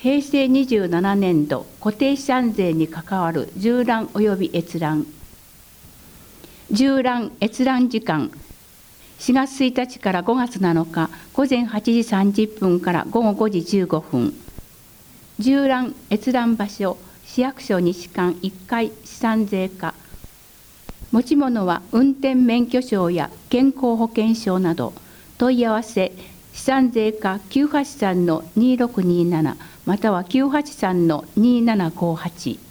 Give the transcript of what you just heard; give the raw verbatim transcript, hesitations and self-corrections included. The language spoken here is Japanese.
へいせいにじゅうななねんど固定資産税に関わる縦覧及び閲覧。縦覧閲覧時間、しがつついたちからごがつなのか午前はちじさんじゅっぷんから午後ごじじゅうごふん。縦覧閲覧場所、市役所西館いっかい資産税課。持ち物は運転免許証や健康保険証など。問い合わせ資産税課きゅうはちさんのにろくにーななまたはきゅうはちさんのにーななごはち。